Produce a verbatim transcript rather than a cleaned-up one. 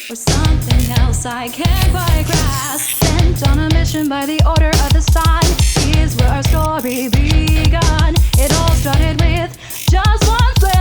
or something else I can't quite grasp. Sent on a mission by the order of the sun. Here's where our story begun. It all started with just one place.